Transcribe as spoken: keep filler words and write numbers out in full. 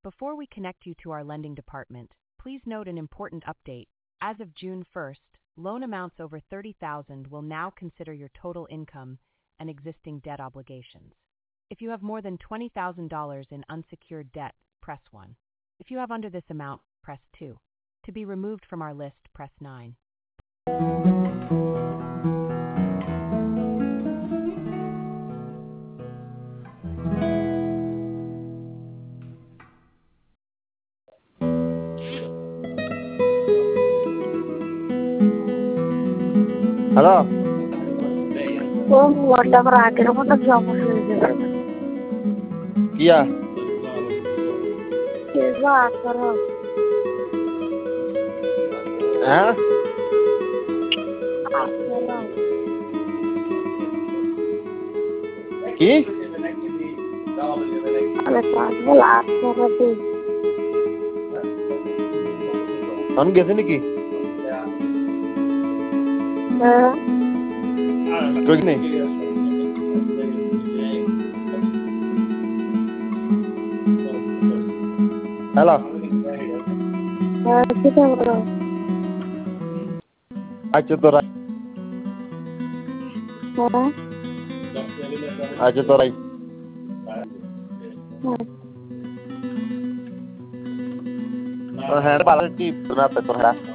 Before we connect you to our lending department, please note an important update. As of June first, loan amounts over thirty thousand dollars will now consider your total income and existing debt obligations. If you have more than twenty thousand dollars in unsecured debt, press one. If you have under this amount, press two. To be removed from our list, press nine. Halo. Oh, wala karate naman nagsawa sa iyo. Iya. Diba, sarap. Hah? Ah, sarap. Ki? Alas pa, wala. Sarap eh. Ano gese niki? Eh? Kog ne? Halo. Eh, kita bro. Acho torai. Eh? Acho torai. Eh. Hai, bala ki na pe to hai.